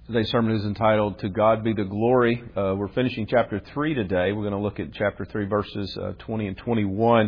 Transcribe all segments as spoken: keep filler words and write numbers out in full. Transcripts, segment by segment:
Today's sermon is entitled, To God Be the Glory. Uh, we're finishing chapter three today. We're going to look at chapter three, verses uh, twenty and twenty-one.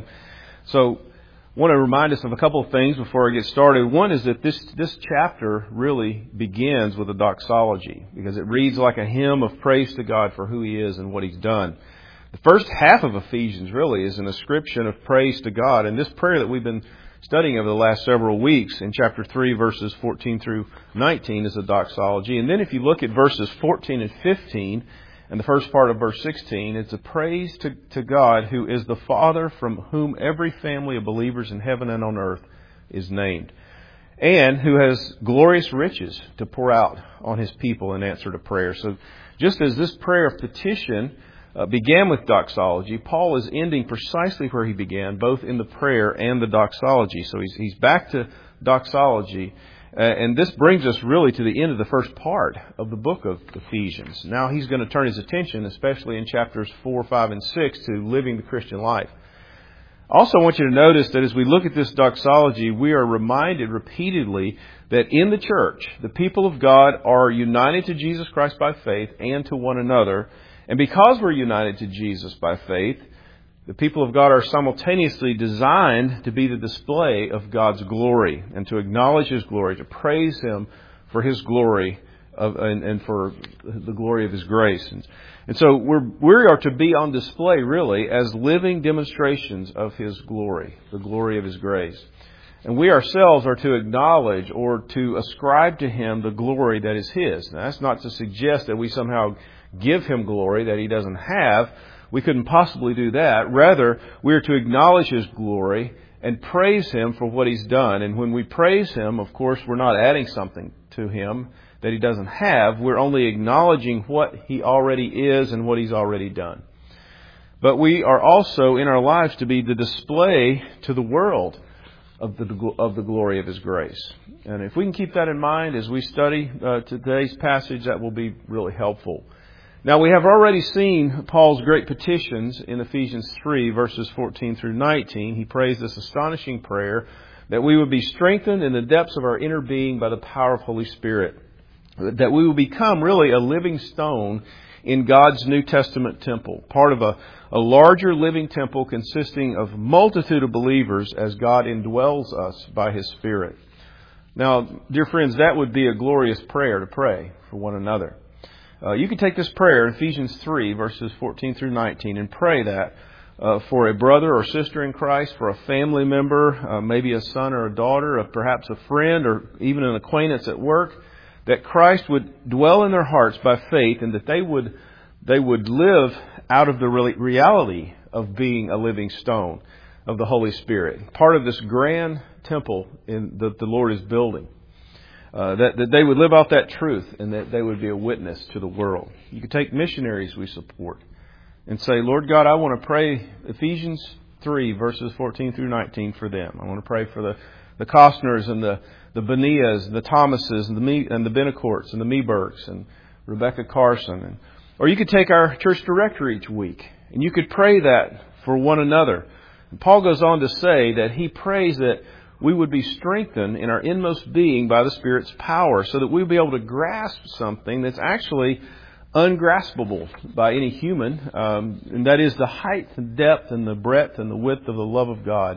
So I want to remind us of a couple of things before I get started. One is that this, this chapter really begins with a doxology because it reads like a hymn of praise to God for who He is and what He's done. The first half of Ephesians really is an ascription of praise to God. And this prayer that we've been studying over the last several weeks in chapter three, verses fourteen through nineteen is a doxology. And then if you look at verses fourteen and fifteen and the first part of verse sixteen, it's a praise to, to God who is the Father from whom every family of believers in heaven and on earth is named, and who has glorious riches to pour out on His people in answer to prayer. So just as this prayer of petition Uh, began with doxology, Paul is ending precisely where he began, both in the prayer and the doxology. So he's, he's back to doxology. Uh, and this brings us really to the end of the first part of the book of Ephesians. Now he's going to turn his attention, especially in chapters four, five, and six, to living the Christian life. Also, I want you to notice that as we look at this doxology, we are reminded repeatedly that in the church, the people of God are united to Jesus Christ by faith and to one another. And because we're united to Jesus by faith, the people of God are simultaneously designed to be the display of God's glory and to acknowledge His glory, to praise Him for His glory of, and, and for the glory of His grace. And, and so we're, we are to be on display, really, as living demonstrations of His glory, the glory of His grace. And we ourselves are to acknowledge or to ascribe to Him the glory that is His. Now, that's not to suggest that we somehow give Him glory that He doesn't have. We couldn't possibly do that. Rather, we are to acknowledge His glory and praise Him for what He's done. And when we praise Him, of course, we're not adding something to Him that He doesn't have. We're only acknowledging what He already is and what He's already done. But we are also in our lives to be the display to the world of the of the glory of His grace. And if we can keep that in mind as we study uh, today's passage, that will be really helpful. Now, we have already seen Paul's great petitions in Ephesians three, verses fourteen through nineteen. He prays this astonishing prayer that we would be strengthened in the depths of our inner being by the power of Holy Spirit. That we will become really a living stone in God's New Testament temple, part of a, a larger living temple consisting of a multitude of believers as God indwells us by His Spirit. Now, dear friends, that would be a glorious prayer to pray for one another. Uh, you can take this prayer, Ephesians three, verses fourteen through nineteen, and pray that uh, for a brother or sister in Christ, for a family member, uh, maybe a son or a daughter, or perhaps a friend, or even an acquaintance at work, that Christ would dwell in their hearts by faith, and that they would they would live out of the reality of being a living stone of the Holy Spirit, part of this grand temple in that the Lord is building. Uh, that, that they would live out that truth and that they would be a witness to the world. You could take missionaries we support and say, Lord God, I want to pray Ephesians three, verses fourteen through nineteen for them. I want to pray for the, the Costners and the, the Benias and the Thomases and the Me, and the Benacourts and the Mebergs and Rebecca Carson. And, or you could take our church director each week and you could pray that for one another. And Paul goes on to say that he prays that we would be strengthened in our inmost being by the Spirit's power so that we would be able to grasp something that's actually ungraspable by any human. Um, and that is the height and depth and the breadth and the width of the love of God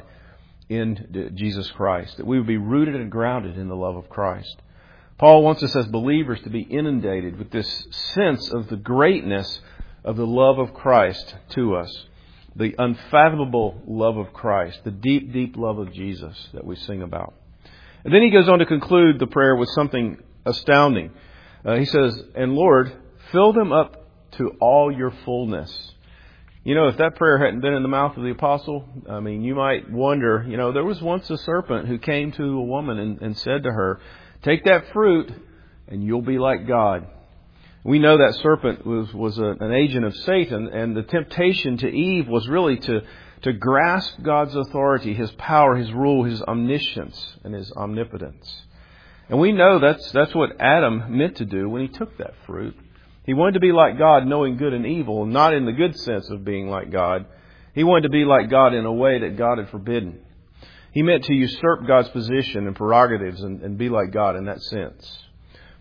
in Jesus Christ. That we would be rooted and grounded in the love of Christ. Paul wants us as believers to be inundated with this sense of the greatness of the love of Christ to us. The unfathomable love of Christ, the deep, deep love of Jesus that we sing about. And then he goes on to conclude the prayer with something astounding. Uh, he says, and Lord, fill them up to all your fullness. You know, if that prayer hadn't been in the mouth of the apostle, I mean, you might wonder, you know, there was once a serpent who came to a woman and, and said to her, take that fruit and you'll be like God. We know that serpent was, was a, an agent of Satan, and the temptation to Eve was really to, to grasp God's authority, His power, His rule, His omniscience, and His omnipotence. And we know that's, that's what Adam meant to do when he took that fruit. He wanted to be like God, knowing good and evil, not in the good sense of being like God. He wanted to be like God in a way that God had forbidden. He meant to usurp God's position and prerogatives and, and be like God in that sense.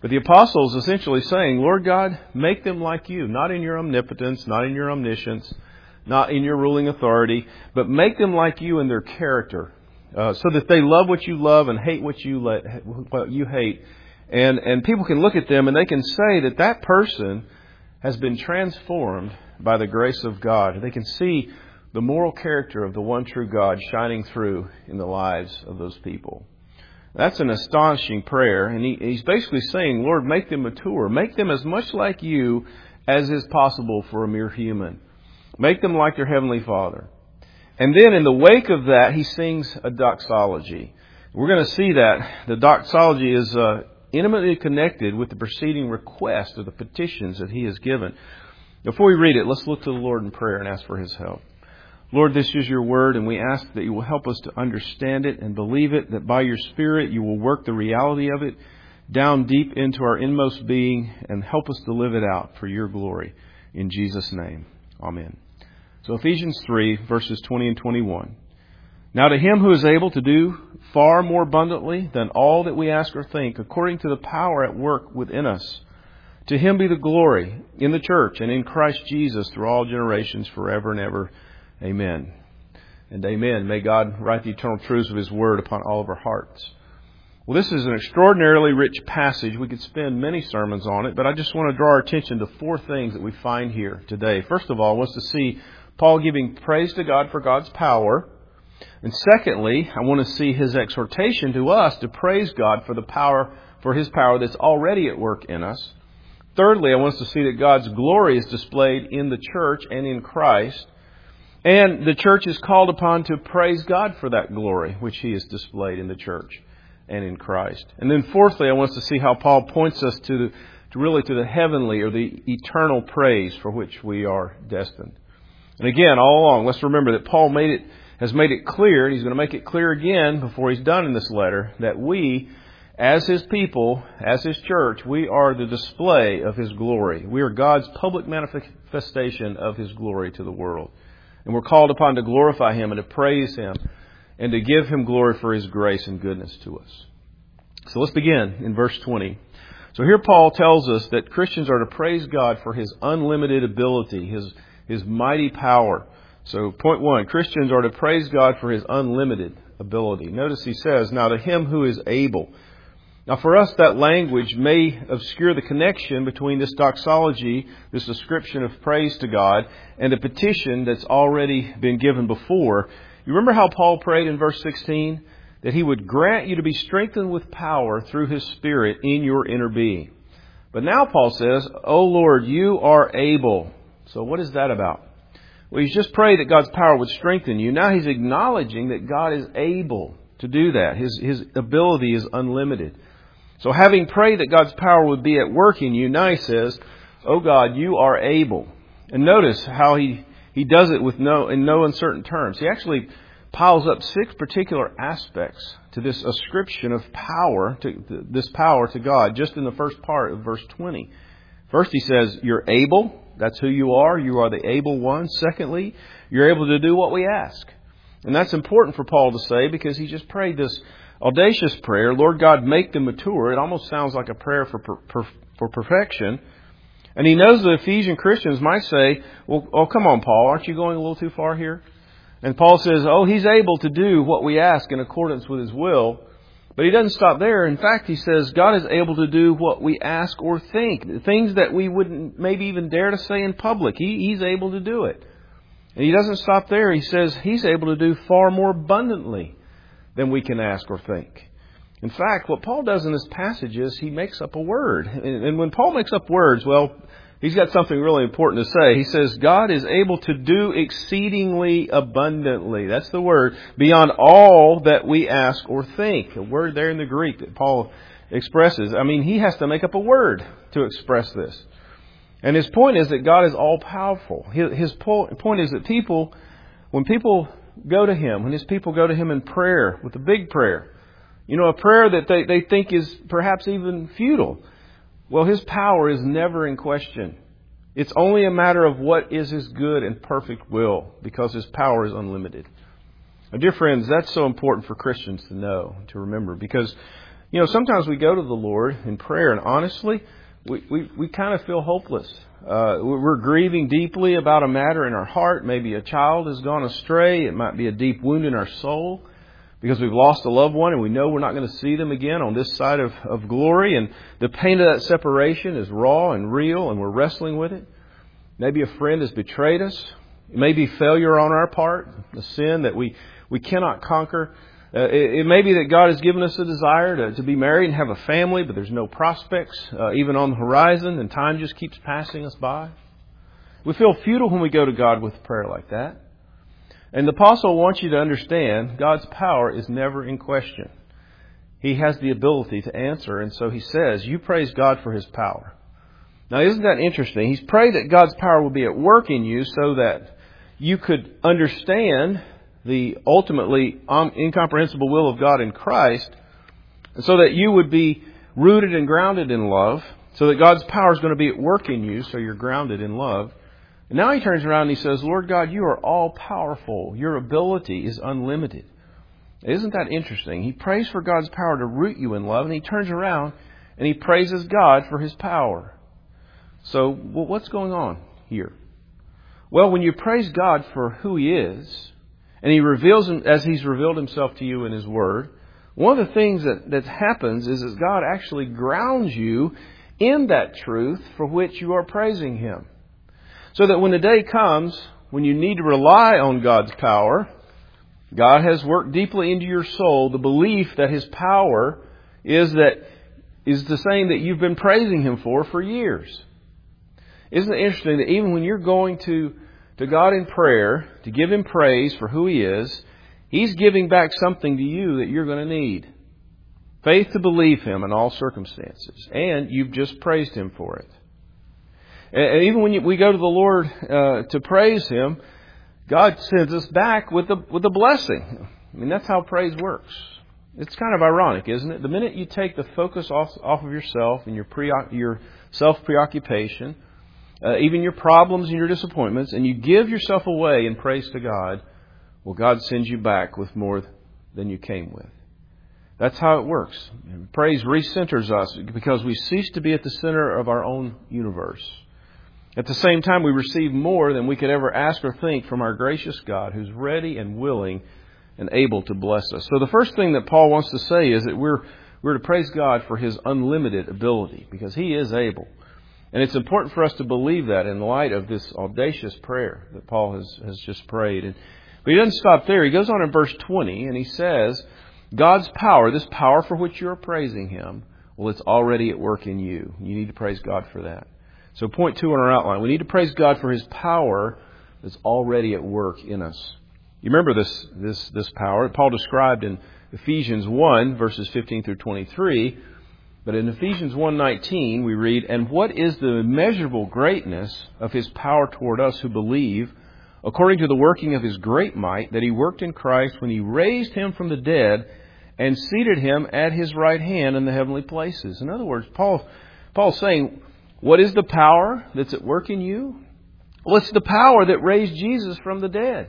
But the apostle is essentially saying, Lord God, make them like you, not in your omnipotence, not in your omniscience, not in your ruling authority, but make them like you in their character, uh, so that they love what you love and hate what you let, what you hate. And, and people can look at them and they can say that that person has been transformed by the grace of God. They can see the moral character of the one true God shining through in the lives of those people. That's an astonishing prayer. And he, he's basically saying, Lord, make them mature. Make them as much like you as is possible for a mere human. Make them like their Heavenly Father. And then in the wake of that, he sings a doxology. We're going to see that the doxology is uh, intimately connected with the preceding request of the petitions that he has given. Before we read it, let's look to the Lord in prayer and ask for His help. Lord, this is your word, and we ask that you will help us to understand it and believe it, that by your Spirit you will work the reality of it down deep into our inmost being and help us to live it out for your glory. In Jesus' name, amen. So Ephesians three, verses twenty and twenty-one. Now to Him who is able to do far more abundantly than all that we ask or think, according to the power at work within us, to Him be the glory in the church and in Christ Jesus through all generations, forever and ever. Amen. And amen. May God write the eternal truths of His Word upon all of our hearts. Well, this is an extraordinarily rich passage. We could spend many sermons on it, but I just want to draw our attention to four things that we find here today. First of all, I want us to see Paul giving praise to God for God's power. And secondly, I want to see his exhortation to us to praise God for the power, for His power that's already at work in us. Thirdly, I want us to see that God's glory is displayed in the church and in Christ. And the church is called upon to praise God for that glory, which He has displayed in the church and in Christ. And then fourthly, I want us to see how Paul points us to, the, to really to the heavenly or the eternal praise for which we are destined. And again, all along, let's remember that Paul made it, has made it clear, and he's going to make it clear again before he's done in this letter, that we, as His people, as His church, we are the display of His glory. We are God's public manifestation of His glory to the world. And we're called upon to glorify Him and to praise Him and to give Him glory for His grace and goodness to us. So let's begin in verse twenty. So here Paul tells us that Christians are to praise God for His unlimited ability, His, His mighty power. So point one, Christians are to praise God for His unlimited ability. Notice he says, now to Him who is able. Now for us, that language may obscure the connection between this doxology, this ascription of praise to God, and the petition that's already been given before. You remember how Paul prayed in verse sixteen? That He would grant you to be strengthened with power through His Spirit in your inner being. But now Paul says, O Lord, you are able. So what is that about? Well, he's just prayed that God's power would strengthen you. Now he's acknowledging that God is able to do that. His, his ability is unlimited. So having prayed that God's power would be at work in you, now he says, "Oh God, you are able." And notice how he, he does it with no in no uncertain terms. He actually piles up six particular aspects to this ascription of power, to this power to God, just in the first part of verse twenty. First he says, you're able. That's who you are. You are the able one. Secondly, you're able to do what we ask. And that's important for Paul to say because he just prayed this audacious prayer, Lord God, make them mature. It almost sounds like a prayer for per, per, for perfection. And he knows the Ephesian Christians might say, well, oh, come on, Paul, aren't you going a little too far here? And Paul says, oh, He's able to do what we ask in accordance with His will. But he doesn't stop there. In fact, he says God is able to do what we ask or think. Things that we wouldn't maybe even dare to say in public. He, he's able to do it. And he doesn't stop there. He says He's able to do far more abundantly than we can ask or think. In fact, what Paul does in this passage is he makes up a word. And when Paul makes up words, well, he's got something really important to say. He says God is able to do exceedingly abundantly. That's the word. Beyond all that we ask or think. A word there in the Greek that Paul expresses. I mean, he has to make up a word to express this. And his point is that God is all powerful. His point is that people, when people go to Him, when His people go to Him in prayer, with a big prayer, you know, a prayer that they, they think is perhaps even futile, well, His power is never in question. It's only a matter of what is His good and perfect will, because His power is unlimited. Now, dear friends, that's so important for Christians to know, to remember, because You know, sometimes we go to the Lord in prayer, and honestly, we, we, we kind of feel hopeless. Uh, we're grieving deeply about a matter in our heart. Maybe a child has gone astray. It might be a deep wound in our soul because we've lost a loved one and we know we're not going to see them again on this side of, of glory. And the pain of that separation is raw and real, and we're wrestling with it. Maybe a friend has betrayed us. It may be failure on our part, a sin that we, we cannot conquer. Uh, it, it may be that God has given us a desire to, to be married and have a family, but there's no prospects uh, even on the horizon, and time just keeps passing us by. We feel futile when we go to God with prayer like that. And the apostle wants you to understand God's power is never in question. He has the ability to answer, and so he says, you praise God for His power. Now, isn't that interesting? He's prayed that God's power will be at work in you so that you could understand the ultimately incomprehensible will of God in Christ, and so that you would be rooted and grounded in love, so that God's power is going to be at work in you, so you're grounded in love. And now he turns around and he says, Lord God, you are all powerful. Your ability is unlimited. Isn't that interesting? He prays for God's power to root you in love, and he turns around and he praises God for His power. So, well, what's going on here? Well, when you praise God for who He is, and He reveals Him as He's revealed Himself to you in His Word, one of the things that, that happens is that God actually grounds you in that truth for which you are praising Him. So that when the day comes when you need to rely on God's power, God has worked deeply into your soul the belief that His power is that is the same that you've been praising Him for for years. Isn't it interesting that even when you're going to, to God in prayer to give Him praise for who He is, He's giving back something to you that you're going to need. Faith to believe Him in all circumstances. And you've just praised Him for it. And even when you, we go to the Lord uh, to praise Him, God sends us back with a, with a blessing. I mean, that's how praise works. It's kind of ironic, isn't it? The minute you take the focus off, off of yourself and your, pre, your self-preoccupation, Uh, even your problems and your disappointments, and you give yourself away in praise to God, well, God sends you back with more than you came with. That's how it works. Praise recenters us because we cease to be at the center of our own universe. At the same time, we receive more than we could ever ask or think from our gracious God, who's ready and willing and able to bless us. So the first thing that Paul wants to say is that we're we're to praise God for His unlimited ability, because He is able. And it's important for us to believe that in light of this audacious prayer that Paul has, has just prayed. And, but he doesn't stop there. He goes on in verse twenty and he says, God's power, this power for which you're praising Him, well, it's already at work in you. You need to praise God for that. So point two on our outline, we need to praise God for His power that's already at work in us. You remember this, this, this power Paul described in Ephesians one, verses fifteen through twenty-three. But in Ephesians one nineteen, we read, and what is the immeasurable greatness of His power toward us who believe, according to the working of His great might, that He worked in Christ when He raised Him from the dead and seated Him at His right hand in the heavenly places. In other words, Paul, Paul's saying, what is the power that's at work in you? Well, it's the power that raised Jesus from the dead.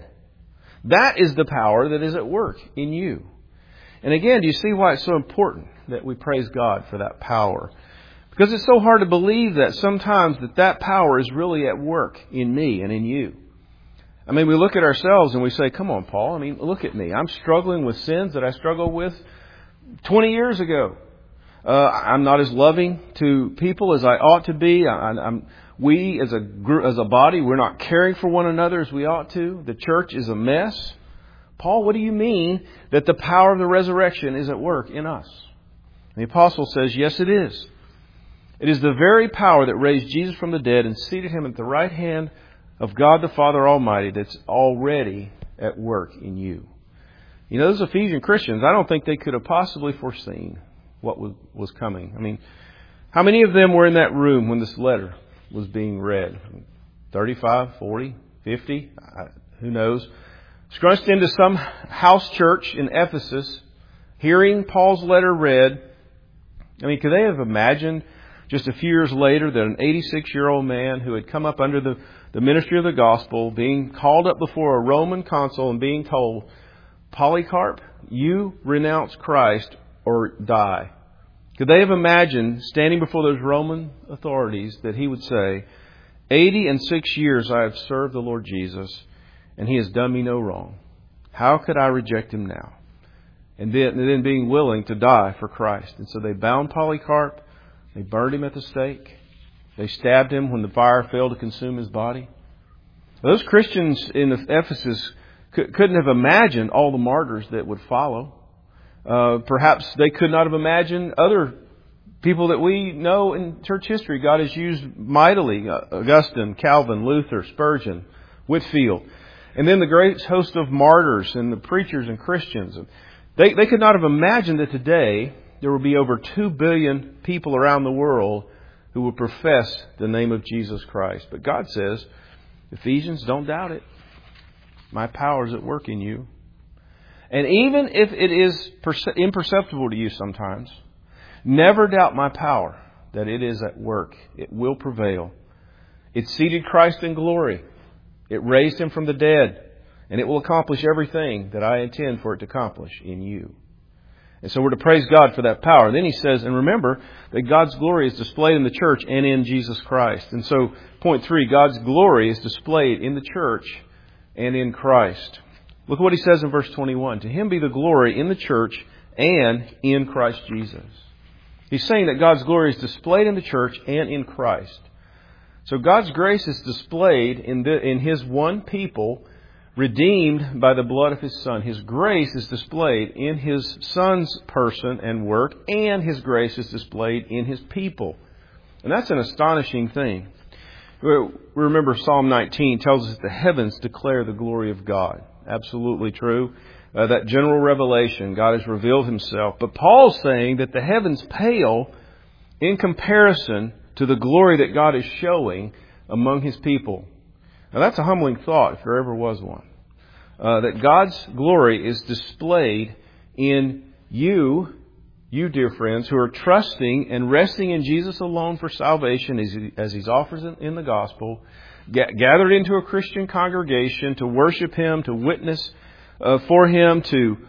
That is the power that is at work in you. And again, do you see why it's so important that we praise God for that power? Because it's so hard to believe that sometimes that that power is really at work in me and in you. I mean, we look at ourselves and we say, come on, Paul, I mean, look at me. I'm struggling with sins that I struggled with twenty years ago. Uh, I'm not as loving to people as I ought to be. I, I'm, we as a group, as a body, we're not caring for one another as we ought to. The church is a mess. Paul, what do you mean that the power of the resurrection is at work in us? And the apostle says, yes, it is. It is the very power that raised Jesus from the dead and seated Him at the right hand of God the Father Almighty that's already at work in you. You know, those Ephesian Christians, I don't think they could have possibly foreseen what was, was coming. I mean, how many of them were in that room when this letter was being read? thirty-five, forty, fifty? Who knows? Scrunched into some house church in Ephesus, hearing Paul's letter read. I mean, could they have imagined just a few years later that an eighty-six-year-old man who had come up under the, the ministry of the gospel, being called up before a Roman consul and being told, Polycarp, you renounce Christ or die. Could they have imagined standing before those Roman authorities that he would say, eighty and six years I have served the Lord Jesus, and he has done me no wrong. How could I reject him now? And then, and then being willing to die for Christ. And so they bound Polycarp. They burned him at the stake. They stabbed him when the fire failed to consume his body. Those Christians in Ephesus couldn't have imagined all the martyrs that would follow. Uh, perhaps they could not have imagined other people that we know in church history God has used mightily. Uh, Augustine, Calvin, Luther, Spurgeon, Whitefield. And then the great host of martyrs and the preachers and Christians. They, they could not have imagined that today there would be over two billion people around the world who would profess the name of Jesus Christ. But God says, Ephesians, don't doubt it. My power is at work in you. And even if it is perce- imperceptible to you sometimes, never doubt my power, that it is at work. It will prevail. It seated Christ in glory. It raised him from the dead. And it will accomplish everything that I intend for it to accomplish in you. And so we're to praise God for that power. Then he says, and remember that God's glory is displayed in the church and in Jesus Christ. And so, point three, God's glory is displayed in the church and in Christ. Look what he says in verse twenty-one. To him be the glory in the church and in Christ Jesus. He's saying that God's glory is displayed in the church and in Christ. So God's grace is displayed in, the, in His one people, redeemed by the blood of His Son. His grace is displayed in His Son's person and work, and His grace is displayed in His people. And that's an astonishing thing. We remember Psalm nineteen tells us the heavens declare the glory of God. Absolutely true. Uh, that general revelation, God has revealed Himself. But Paul's saying that the heavens pale in comparison to the glory that God is showing among His people. Now that's a humbling thought, if there ever was one. Uh, that God's glory is displayed in you, you dear friends, who are trusting and resting in Jesus alone for salvation as He, as He's offered in, in the gospel, ga- gathered into a Christian congregation to worship Him, to witness uh, for Him, to,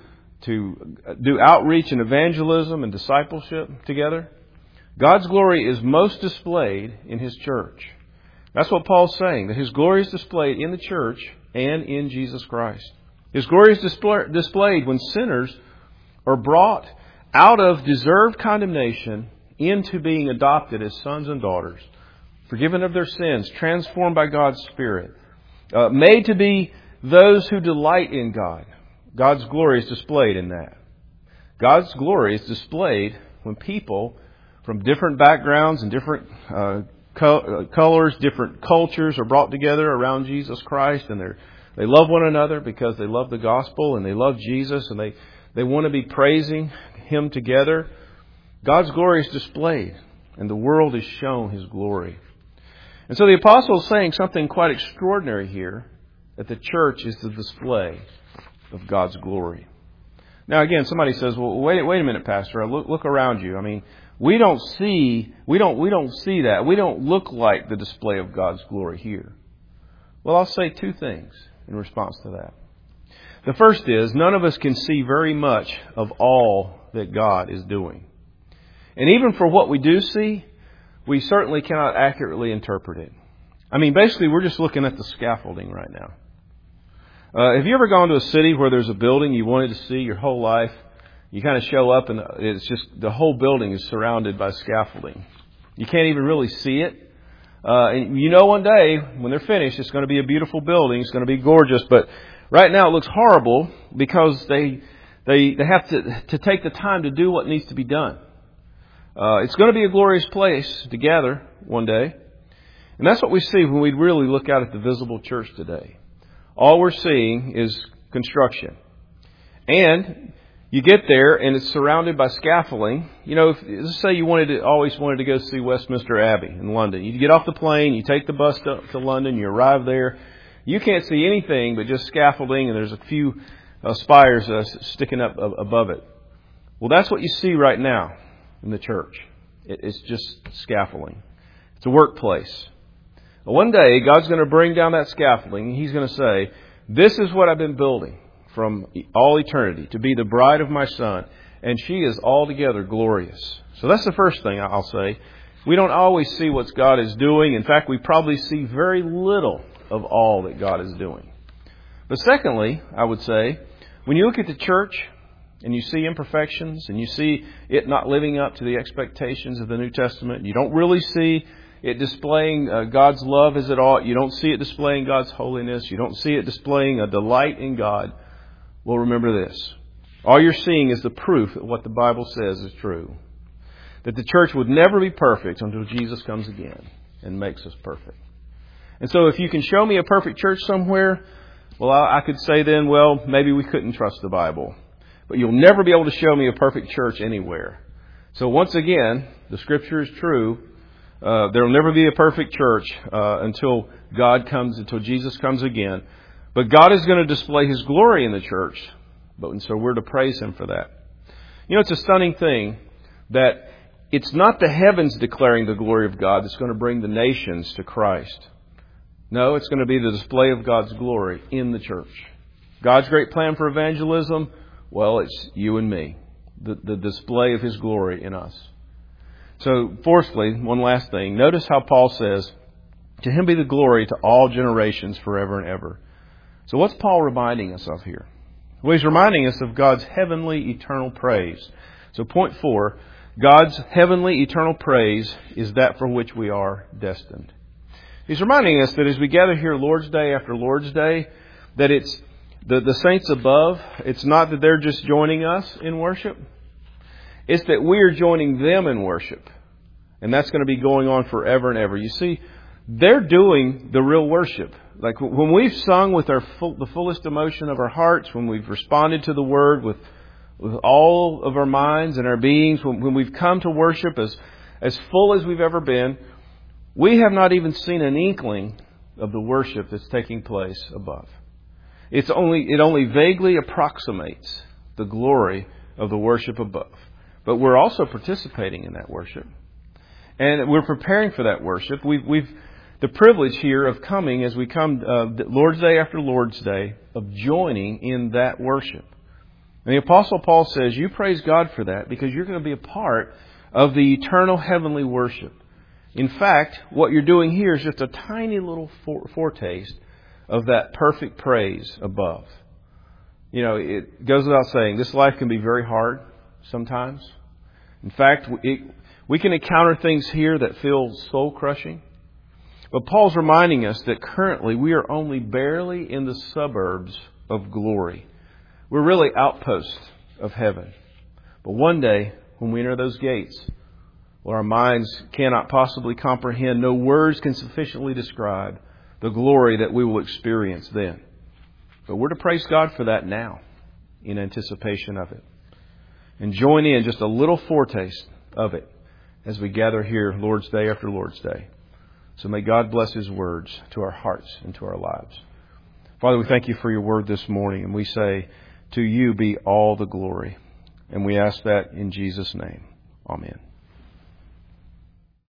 to do outreach and evangelism and discipleship together. God's glory is most displayed in His church. That's what Paul's saying, that His glory is displayed in the church and in Jesus Christ. His glory is display, displayed when sinners are brought out of deserved condemnation into being adopted as sons and daughters, forgiven of their sins, transformed by God's Spirit, uh, made to be those who delight in God. God's glory is displayed in that. God's glory is displayed when people from different backgrounds and different uh, colors, different cultures are brought together around Jesus Christ, and they they love one another because they love the gospel and they love Jesus, and they, they want to be praising Him together. God's glory is displayed, and the world is shown His glory. And so the apostle is saying something quite extraordinary here, that the church is the display of God's glory. Now again, somebody says, well, wait, wait a minute, Pastor, look, look around you. I mean, we don't see, we don't, we don't see that. We don't look like the display of God's glory here. Well, I'll say two things in response to that. The first is, none of us can see very much of all that God is doing. And even for what we do see, we certainly cannot accurately interpret it. I mean, basically, we're just looking at the scaffolding right now. Uh, have you ever gone to a city where there's a building you wanted to see your whole life? You kind of show up and it's just the whole building is surrounded by scaffolding. You can't even really see it. Uh, and you know one day when they're finished, it's going to be a beautiful building. It's going to be gorgeous. But right now it looks horrible because they they they have to to take the time to do what needs to be done. Uh, it's going to be a glorious place to gather one day. And that's what we see when we really look out at the visible church today. All we're seeing is construction. And you get there and it's surrounded by scaffolding. You know, if, let's say you wanted to, always wanted to go see Westminster Abbey in London. You get off the plane, you take the bus to, to London, you arrive there. You can't see anything but just scaffolding, and there's a few uh, spires uh, sticking up above it. Well, that's what you see right now in the church. It, it's just scaffolding. It's a workplace. Well, one day, God's going to bring down that scaffolding, and He's going to say, this is what I've been building from all eternity, to be the bride of my Son. and she is altogether glorious. So that's the first thing I'll say. We don't always see what God is doing. In fact, we probably see very little of all that God is doing. But secondly, I would say, when you look at the church and you see imperfections and you see it not living up to the expectations of the New Testament, you don't really see it displaying uh, God's love as it ought. You don't see it displaying God's holiness. You don't see it displaying a delight in God. Well, remember this. All you're seeing is the proof that what the Bible says is true. That the church would never be perfect until Jesus comes again and makes us perfect. And so if you can show me a perfect church somewhere, well, I, I could say then, well, maybe we couldn't trust the Bible. But you'll never be able to show me a perfect church anywhere. So once again, the Scripture is true. Uh, there will never be a perfect church uh, until God comes, until Jesus comes again. But God is going to display His glory in the church. But and so we're to praise Him for that. You know, it's a stunning thing that it's not the heavens declaring the glory of God that's going to bring the nations to Christ. No, it's going to be the display of God's glory in the church. God's great plan for evangelism, well, it's you and me. The, the display of His glory in us. So, fourthly, one last thing. Notice how Paul says, to Him be the glory to all generations forever and ever. So what's Paul reminding us of here? Well, he's reminding us of God's heavenly eternal praise. So point four, God's heavenly eternal praise is that for which we are destined. He's reminding us that as we gather here Lord's Day after Lord's Day, that it's the, the saints above, it's not that they're just joining us in worship. It's that we are joining them in worship. And that's going to be going on forever and ever. You see, they're doing the real worship. Like when we've sung with our full, the fullest emotion of our hearts, when we've responded to the Word with, with all of our minds and our beings, when, when we've come to worship as, as full as we've ever been, we have not even seen an inkling of the worship that's taking place above. It's only, it only vaguely approximates the glory of the worship above. But we're also participating in that worship. And we're preparing for that worship. We've, we've the privilege here of coming as we come uh, Lord's Day after Lord's Day, of joining in that worship. And the Apostle Paul says, you praise God for that because you're going to be a part of the eternal heavenly worship. In fact, what you're doing here is just a tiny little foretaste of that perfect praise above. You know, it goes without saying, this life can be very hard sometimes. In fact, it, we can encounter things here that feel soul-crushing. But Paul's reminding us that currently we are only barely in the suburbs of glory. We're really outposts of heaven. But one day, when we enter those gates, well, our minds cannot possibly comprehend, no words can sufficiently describe the glory that we will experience then. But we're to praise God for that now, in anticipation of it. And join in just a little foretaste of it as we gather here Lord's Day after Lord's Day. So may God bless His words to our hearts and to our lives. Father, we thank You for Your word this morning, and we say, to You be all the glory. And we ask that in Jesus' name. Amen.